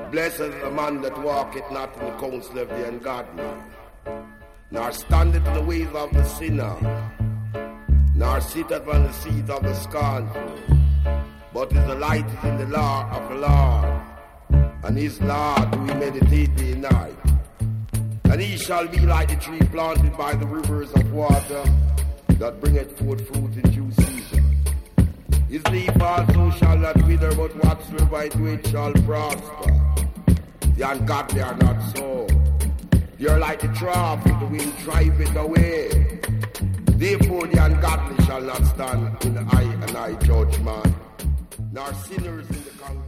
Blessed is the man that walketh not in the counsel of the ungodly, nor standeth in the ways of the sinner, nor sitteth on the seat of the scornful, but his delight is in the law of the Lord, and his law do he meditate day and night. And he shall be like the tree planted by the rivers of water, that bringeth forth fruit in due season. His leaf also shall not wither, but whatsoever I do it shall prosper. The ungodly are not so. They are like the trough, the wind driveth away. Therefore the ungodly shall not stand in the eye and I judge man, nor sinners in the congregation.